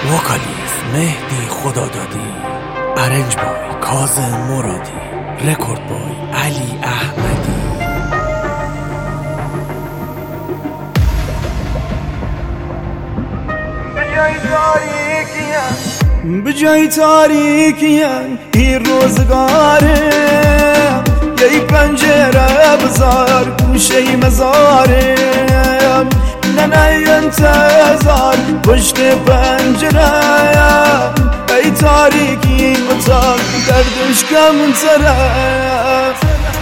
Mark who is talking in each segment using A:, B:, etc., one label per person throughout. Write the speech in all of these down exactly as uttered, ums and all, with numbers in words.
A: وکالیز مهدی خدا دادی، ارنج بای کاظم مرادی، رکورد بای علی احمدی.
B: به جای تاریکیم این روزگاره، یه پنجره بزار گوشه مزارم، نه نه انتظار پشت پنجره، ای تاریکی اتاق دردش کم طرف.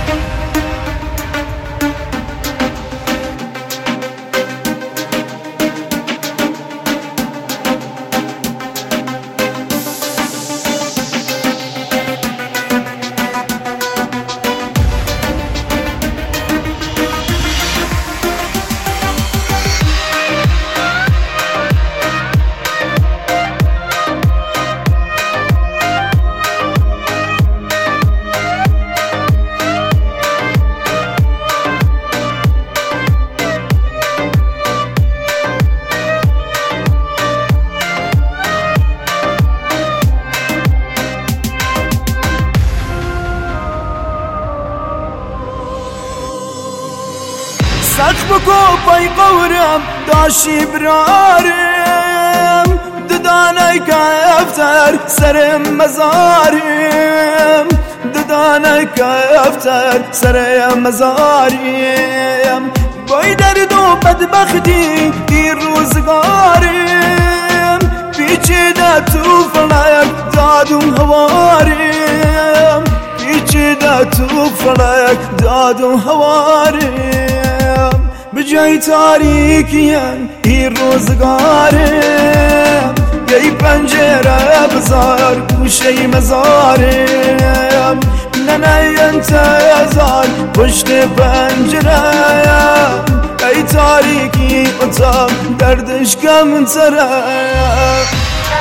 B: سخ بکو پای قورم داشی برارم، ددانای کفتر سرم مزارم، ددانای کفتر سرم مزارم، بای درد و بدبختی این روزگارم، پیچیده تو فلک دادم هوارم، پیچیده تو فلک دادم هوارم. به جای تاریکیم این روزگارم، یه پنجره بزار گوشه مزارم، نه نه انتظار پشت پنجره، ای تاریکی اتاق دردش کم طرف.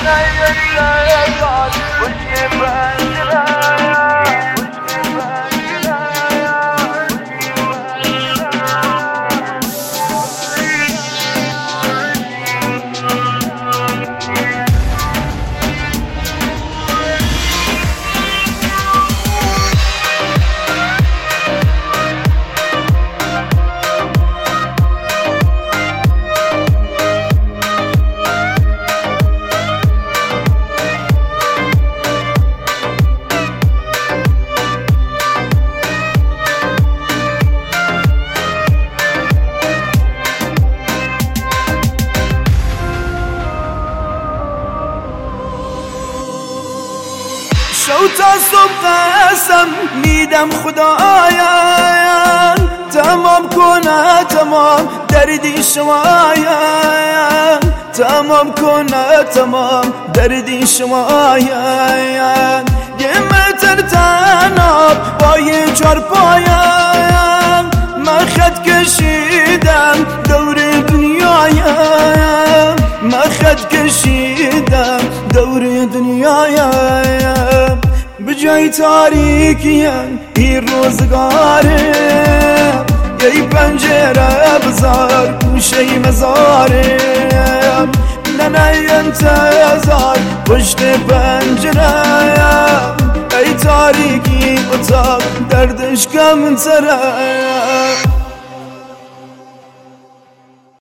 B: شو تا صبح قسم میدم خدایا، تمام کنه تمام دردی شمایا، تمام کنه تمام دردی شمایا، یه متر تناب با یه چارپایا، من خط کشیدم دور دنیایا، من خط کشیدم دور دنیایا. به جای تاریکیم این روزگارم، یه پنجره بزار گوشه مزارم، نه نه انتظار پشت پنجره، ای تاریکی اتاق دردش کم طرف.